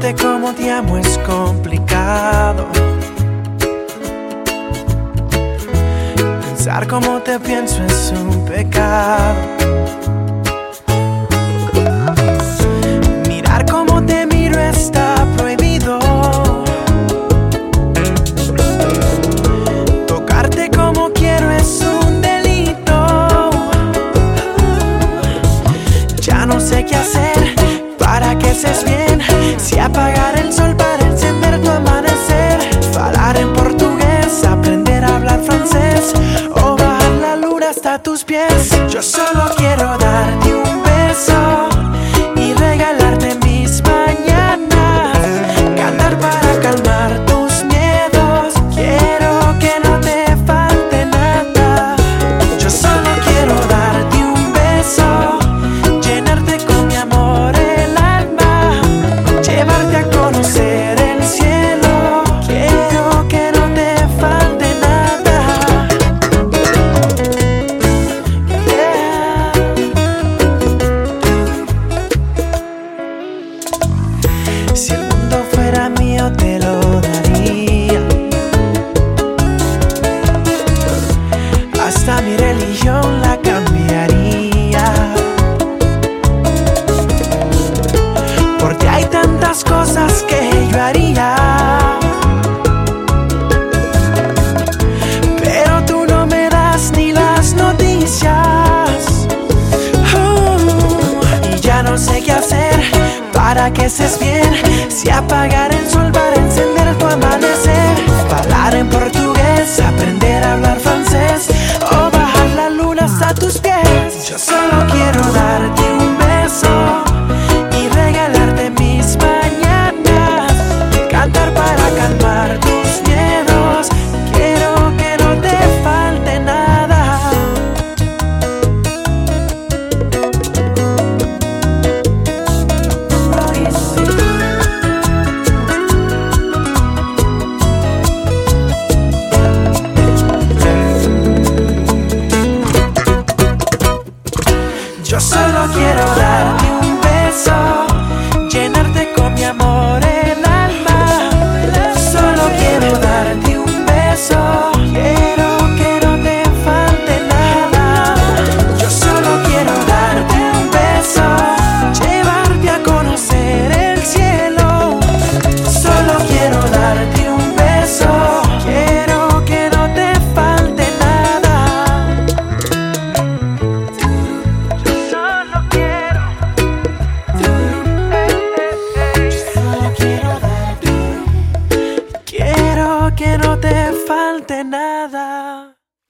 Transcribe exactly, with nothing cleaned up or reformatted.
Decirte cómo te amo es complicado. Pensar cómo te pienso es un pecado. Mirar cómo te miro está prohibido. Tocarte como quiero es un delito. Ya no sé qué hacer para que seas bien. Si apagar el sol para encender tu amanecer, falar en portugués, aprender a hablar francés, o bajar la luna hasta tus pies. Yo solo quiero darte un beso y regalarte mis mañanas, cantar para calmar tus miedos. Quiero que no te falte nada. Yo solo quiero darte un beso, llenarte con mi amor el alma, llevarte a conocer el cielo. Quiero que no te falte nada. Yeah. Si el mundo fuera mío te lo daría, hasta mi religión la cambiaría. Porque hay tantas cosas que yo haría, pero tú no me das ni las noticias. uh, Y ya no sé qué hacer para que estés bien. Si apagar el sol para encender tu amanecer, hablar en portugués, aprender a hablar francés, o bajar la luna hasta tus pies. Yo solo quiero darte un beso y regalarte mis mañanas, cantar para calmar tus miedos. Quiero que no te falte nada. Yo solo quiero darte un beso, llenarte con mi amor el alma. Solo quiero darte un beso, quiero que no te falte nada. Yo solo quiero darte un beso, llevarte a conocer el cielo. Solo quiero darte un beso, quiero que no te falte nada. Solo quiero, solo quiero darte, quiero que no te falte nada.